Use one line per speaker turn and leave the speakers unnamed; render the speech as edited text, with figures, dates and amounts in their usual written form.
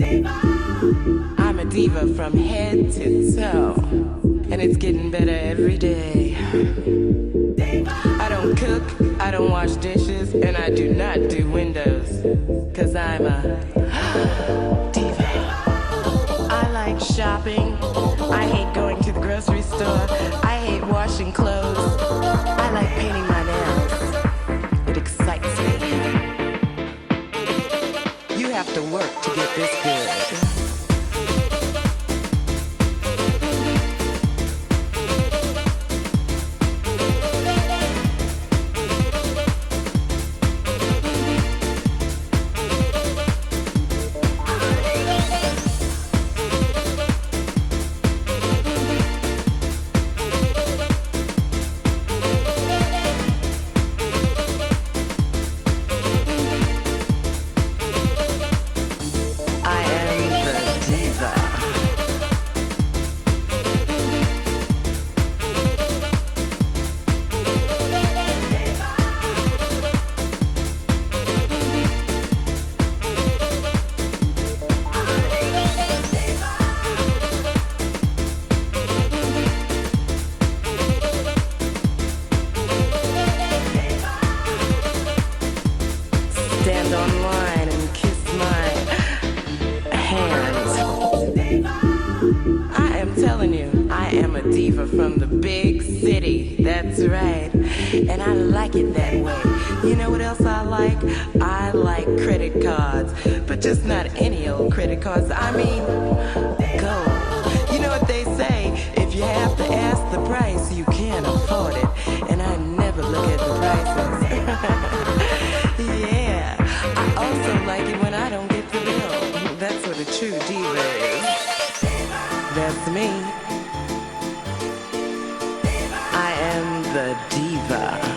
I'm a diva from head to toe, and it's getting better every day. I don't cook, I don't wash dishes, and I do not do windows, 'cause I'm a diva. I like shopping, I hate going to the grocery store, I hate washing clothes, I like painting my nails. It excites me. You have to work to get this good. Stand online and kiss my hands. I am telling you, I am a diva from the big city. That's right. And I like it that way. You know what else I like? I like credit cards. But just not any old credit cards. I mean, gold. You know what they say? If you have to ask the price, you can't afford it. And I never look at the prices. Yeah. I also like it when I don't get the bill. That's what a true diva is. That's me. I am the diva.